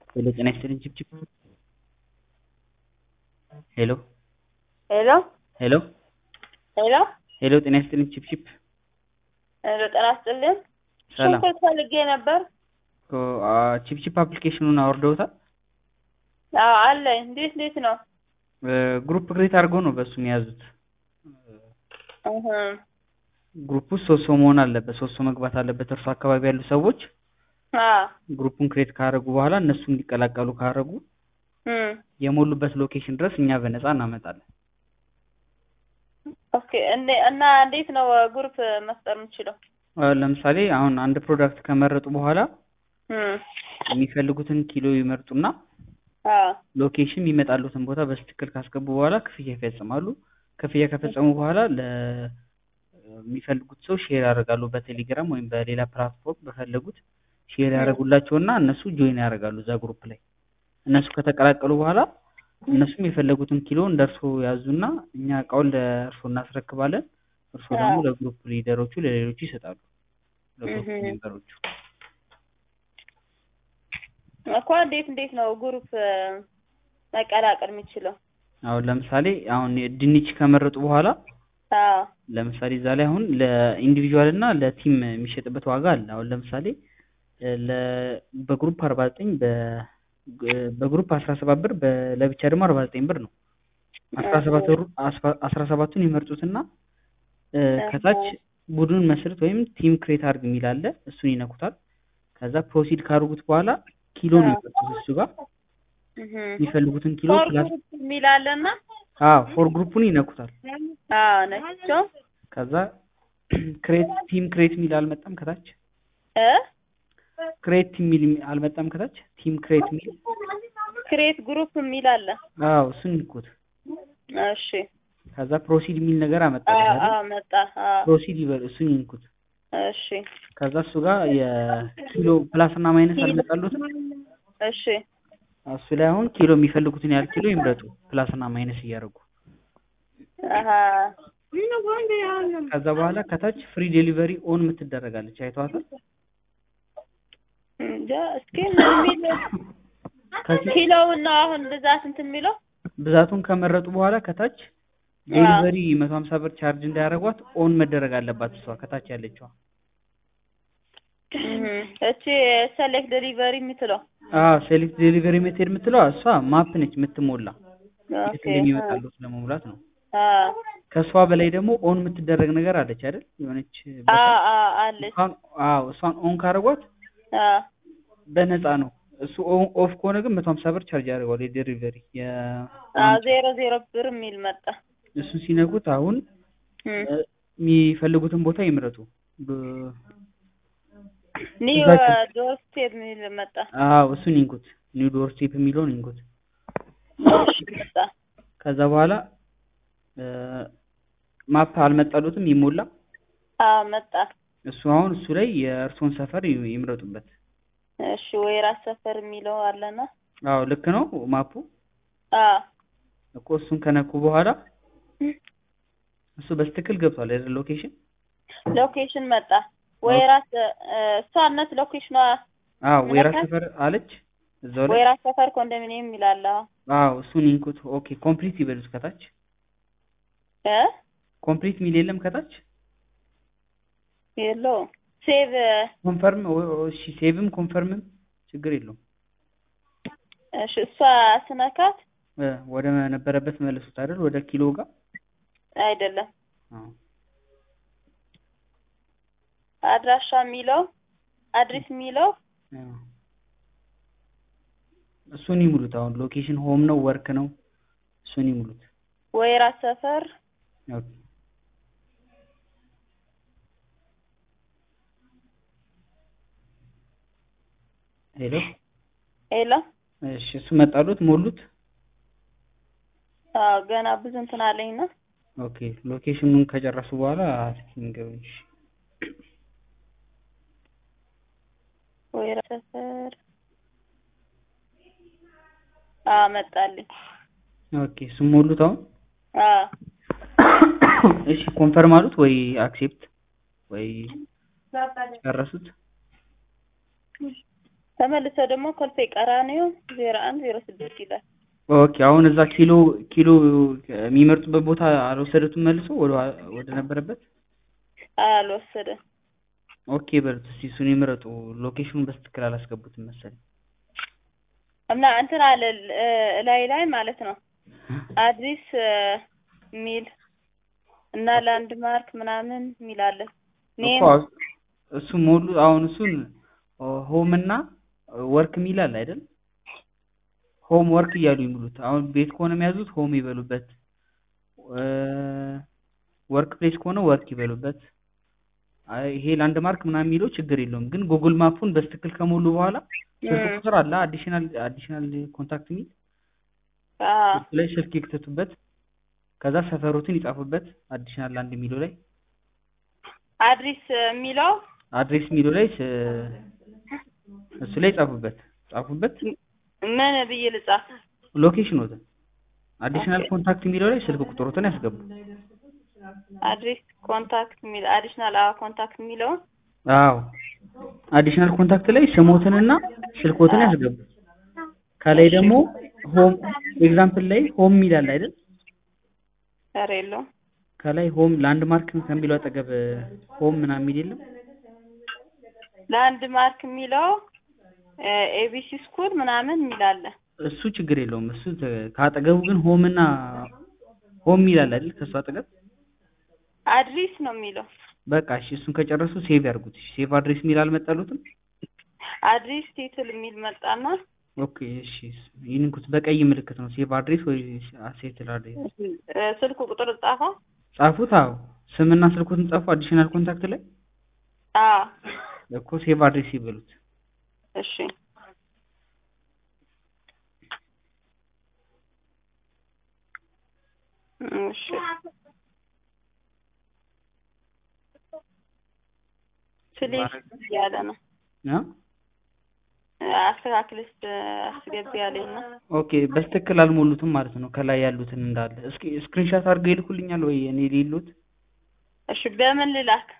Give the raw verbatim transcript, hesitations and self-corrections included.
ሄሎ ጤና ይስጥልኝ ችፕችፕ ሄሎ ሄሎ ሄሎ ሄሎ ሄሎ ጤና ይስጥልኝ ችፕችፕ ሄሎ ጤና ይስጥልኝ። ሰላም ሽንኩርት ፈልጌ ነበር። ኦ አ ችፕችፕ አፕሊኬሽኑን አውርደውታል? አዎ አለኝ። እንዴት እንዴት ነው? ግሩፕ ክሬት አድርገው ነው በሱ የያዙት። እህ ግሩፕ ውስጥ ሶስት ሰው መሆን አለበት፣ ሶስት ሰው መግባት አለበት። እርሱ አካባቢ ያሉ ሰዎች አዎ ግሩፑን ክሬት ካደረጉ በኋላ እነሱ እንዲቀላቀሉ ካደረጉ እም የሞሉበት ሎኬሽን ድረስ እኛ በነፃ እናመጣለን። ኦኬ እንዴ እና እንዴት ነው ግሩፕ መፍጠር የምችለው? ለምሳሌ አሁን አንድ ፕሮዳክት ከመረጡ በኋላ እም የሚፈልጉትን ኪሎ ይመርጡና አዎ ሎኬሽን የሚመጣሉትን ቦታ በትክክል ካስገቡ በኋላ ክፍያ ይፈጽማሉ። ክፍያ ከፈጸሙ በኋላ ለሚፈልጉት ሰው ሼር ያደርጋሉ። በቴሌግራም ወይም በሌላ ፕላትፎርም በፈለጉት ሼር ያደርጉላቸውና እነሱ ጆይን ያደርጋሉ እዛ ግሩፕ ላይ። እነሱ ከተቀላቀሉ በኋላ እነሱም የፈለጉትን ኪሎ እንደርሱ ያዙና እኛ እቃውን ለእርሱ እናስረክባለን። እርሱ ደግሞ ለግሩፕ ሊደሮቹ ለሌሎቹ ይሰጣሉ። ለግሩፕ ሜምበሮቹ እኮ እንዴት እንዴት ነው ግሩፕ መቀላቀል የምችለው? አሁን ለምሳሌ አሁን ድንች ከመረጡ በኋላ አዎ ለምሳሌ እዛ ላይ አሁን ለኢንዲቪጁዋል እና ለቲም የሚሸጥበት ዋጋ አለ። አሁን ለምሳሌ ለ በግሩፕ አርባ ዘጠኝ በ በግሩፕ አስራ ሰባት ብር ለብቻ ደግሞ አርባ ዘጠኝ ብር ነው። አስራ ሰባት ብር አስራ ሰባቱን ይመርጡትና ከታች ቡድን መስርት ወይም ቲም ክሬት አድርግ የሚል አለ። እሱን ይነኩታል። ከዛ ፕሮሲድ ካደረጉት በኋላ ኪሎ ነው የሚመርጡት እሱ ጋር የሚፈልጉትን ኪሎ ፕላስ የሚል አለና አዎ ፎር ግሩፑን ይነኩታል። አዎ ነክቸው ከዛ ክሬት ቲም ክሬት የሚል አልመጣም ከታች እ ክሬት የሚል አልመጣም ከታች ቲም ክሬት የሚል ክሬት ግሩፕ የሚል አለ። አዎ እሱን ይንኩት። እሺ ከዛ ፕሮሲድ የሚል ነገር አመጣ አይደል? አዎ መጣ። አዎ ፕሮሲድ ይበል እሱን ይንኩት። እሺ ከዛ እሱ ጋር የኪሎ ፕላስ እና ማይነስ አልመጣሉትም። እሺ እሱ ላይ አሁን ኪሎ የሚፈልጉትን ያህል ኪሎ ይምረጡ ፕላስ እና ማይነስ እያደረጉ። አሃ ከዛ በኋላ ከታች ፍሪ ዴሊቨሪ ኦን የምትደረጋለች አይተዋታል? እንጃ እስኪ ምን ኪሎውና አሁን ብዛት እንትን የሚለው ብዛቱን ከመረጡ በኋላ ከታች ዴሊቨሪ መቶ ሀምሳ ብር ቻርጅ እንዳያደርጓት ኦን መደረግ አለባት እሷ ከታች ያለችዋ። እቺ ሴሌክት ዴሊቨሪ የምትለው አዎ ሴሌክት ዴሊቨሪ ሜቴድ የምትለው እሷ ማፕ ነች የምትሞላ። ኦኬ እንደሚመጣሉት ለመሙላት ነው። አዎ ከሷ በላይ ደግሞ ኦን የምትደረግ ነገር አለች አይደል? የሆነች አዎ አዎ አለች። አዎ እሷን ኦን ካደረጓት አዎ በነፃ ነው። እሱ ኦፍ ከሆነ ግን መቶ ሀምሳ ብር ቻርጅ ያደርጋል የዴሊቨሪ የ አዎ ዜሮ ዜሮ ብር የሚል መጣ። እሱን ሲነኩት አሁን የሚፈልጉትን ቦታ ይምረጡ። ኒው ዶር ስቴፕ የሚል መጣ። አዎ እሱን ይንኩት። ኒው ዶር ስቴፕ የሚለውን ይንኩት። መጣ። ከዛ በኋላ ማፕ አልመጣሉትም ይሞላ። አዎ መጣ። እሱ አሁን እሱ ላይ የእርሶን ሰፈር ይምረጡበት። እሺ ወይራ ሰፈር የሚለው አለና አዎ ልክ ነው ማፑ። አዎ እኮ እሱን ከነኩ በኋላ እሱ በትክክል ገብቷል አይደል? ሎኬሽን ሎኬሽን መጣ። ወይራ እሷነት ሎኬሽኗ አዎ ወይራ ሰፈር አለች እዛው ላይ ወይራ ሰፈር ኮንዶሚኒየም ይላል። አዎ እሱን ኢንኩት። ኦኬ ኮምፕሊት ይበሉት ከታች እ ኮምፕሊት ሚል የለም ከታች የለው። ሴቭ ኮንፈርም እሺ ሴቭም ኮንፈርምም ችግር የለውም። እሺ እሷ ስነካት ወደ ነበረበት መልሱት አይደል? ወደ ኪሎ ጋር አይደለም። አዎ አድራሻ የሚለው አድሬስ የሚለው እሱን ይሙሉት። አሁን ሎኬሽን ሆም ነው ወርክ ነው እሱን ይሙሉት። ወይራ ሰፈር ኦኬ ሄሎ ሄሎ እሺ እሱ መጣሉት ሞሉት። አዎ ገና ብዙ እንትን አለኝና ኦኬ ሎኬሽኑን ከጨረሱ በኋላ እንገባሽ። ወይራ ሰፈር አዎ መጣልኝ። ኦኬ እሱ ሞሉት አሁን አዎ እሺ ኮንፈርም አሉት ወይ አክሴፕት ወይ ጨረሱት? ተመልሶ ደግሞ ኮልፌ ቀራኒዮ ዜሮ አንድ ዜሮ ስድስት ይላል። ኦኬ አሁን እዛ ኪሎ ኪሎ የሚመርጡበት ቦታ አልወሰዱትም መልሶ ወደ ወደ ነበረበት አልወሰደም። ኦኬ በርቱ እስኪ እሱን ይምረጡ። ሎኬሽኑን በስትክክል አላስገቡትም መሰለኝ እና እንትን አለ ላይ ላይ ማለት ነው አዲስ ሚል እና ላንድ ማርክ ምናምን ሚል አለ። ኔም እሱ ሞሉ አሁን እሱን ሆም እና ወርክ ሚል አለ አይደል? ሆም ወርክ እያሉ ይሙሉት። አሁን ቤት ከሆነ የሚያዙት ሆም ይበሉበት፣ ወርክ ፕሌስ ከሆነ ወርክ ይበሉበት። ይሄ ላንድ ማርክ ምናምን የሚለው ችግር የለውም። ግን ጉግል ማፑን በስትክክል ከሞሉ በኋላ ስልክ ቁጥር አለ አዲሽናል አዲሽናል ኮንታክት ሚል አዎ ላይ ስልክ ይክተቱበት። ከዛ ሰፈሩትን ይጻፉበት አዲሽናል ላንድ የሚለው ላይ አድሬስ የሚለው አድሬስ የሚለው ላይ እሱ ላይ ጻፉበት ጻፉበት። ምን ብዬ ልጻፍ? ሎኬሽን ወደ አዲሽናል ኮንታክት የሚለው ላይ ስልክ ቁጥሩን ያስገቡ። አድሬስ ኮንታክት ሚል አዲሽናል አዎ ኮንታክት የሚለው አዎ አዲሽናል ኮንታክት ላይ ስሞትንና ስልኮትን ያስገቡ። ከላይ ደግሞ ሆም ኤግዛምፕል ላይ ሆም ሚል አለ አይደል? አሬሎ ከላይ ሆም ላንድ ማርክ ከሚለው አጠገብ ሆም ምናምን የሚል የለም? ላንድ ማርክ የሚለው ኤቢሲ ስኩል ምናምን የሚል አለ። እሱ ችግር የለውም። እሱ ካጠገቡ ግን ሆም እና ሆም ሚል አለ አይደል? ከሱ አጠገብ አድሬስ ነው የሚለው። በቃ እሺ እሱን ከጨረሱ ሴቭ ያርጉት። እሺ ሴቭ አድሬስ ሚል አልመጣሉትም? አድሬስ ቲትል የሚል መጣና ኦኬ እሺ ይንኩት በቀይ ምልክት ነው ሴቭ አድሬስ ወይ ሴትል አድሬስ። ስልክ ቁጥር ጻፈው ጻፉት። አዎ ስምና ስልኩትን ጻፉ አዲሽናል ኮንታክት ላይ። አዎ እኮ ሴቭ አድሬስ ይበሉት። እሺ እሺ ፕሊዝ ያለ ነው አ አስተካክልስ አስገቢ ያለኝ ነው። ኦኬ በስትክክል አልሞሉትም ማለት ነው። ከላይ ያሉትን እንዳለ እስኪ ስክሪንሾት አድርገው ይልኩልኛል ወይ እኔ ሊሉት? እሺ በምን ልላክ?